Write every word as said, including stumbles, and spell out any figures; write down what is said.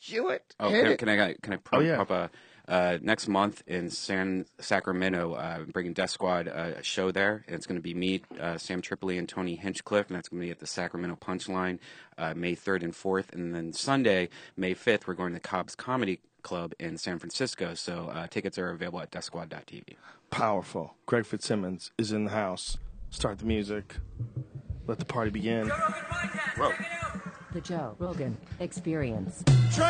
do it. Oh, Hit can, it. can I can I pro- Oh, yeah. pop a uh, next month in San Sacramento, uh, bringing Death Squad uh, a show there. And it's going to be me, uh, Sam Tripoli, and Tony Hinchcliffe, and that's going to be at the Sacramento Punchline, uh, May third and fourth, and then Sunday, May fifth, we're going to Cobb's Comedy Club in San Francisco. So uh, tickets are available at death squad dot t v. Powerful. Greg Fitzsimmons is in the house. Start the music. Let the party begin. The Joe Rogan Experience.